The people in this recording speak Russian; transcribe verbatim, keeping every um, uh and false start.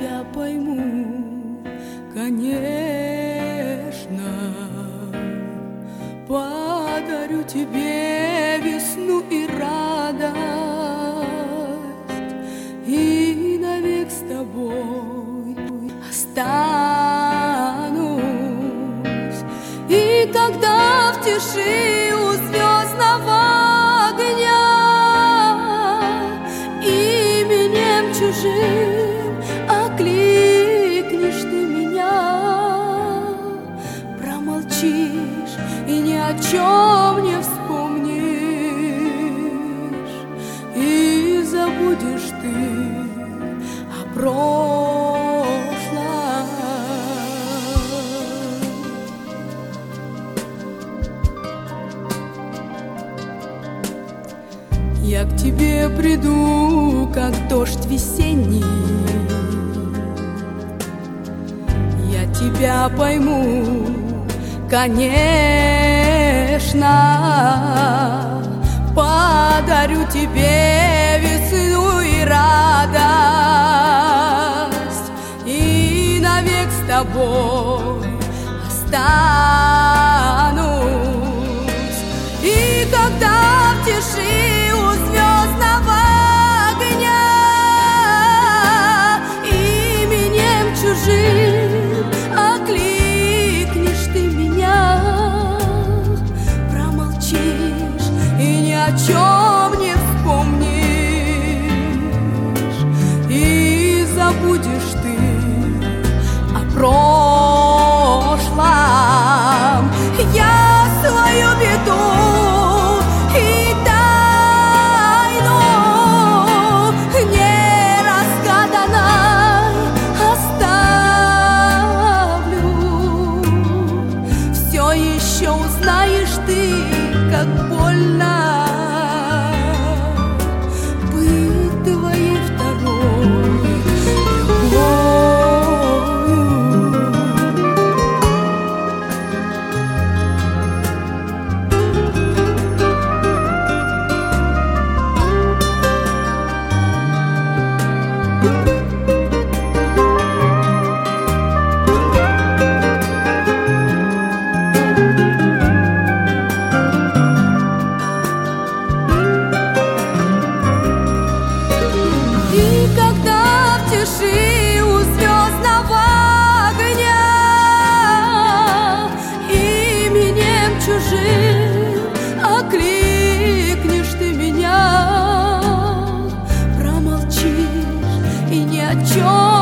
тебя пойму, конечно. Подарю тебе весну и радость, и навек с тобой останусь. И когда в тиши у звездного огня именем чужим окликнешь ты меня, промолчишь и ни о чем не вспомнишь, и забудешь ты о прошлом. Я к тебе приду, как дождь весенний, я тебя пойму, конечно. Подарю тебе весну и радость, и навек с тобой останусь. И когда в тиши у звездного огня именем чужим окликнешь ты меня, промолчишь и ни о чем не вспомнишь, и забудешь ты о прошлом. Я свою беду и тайну неразгаданной оставлю. Все еще узнаешь ты, как больно быть твоей второй любовью. И когда в тиши у звездного огня именем чужим окликнешь ты меня, промолчишь и ни о чем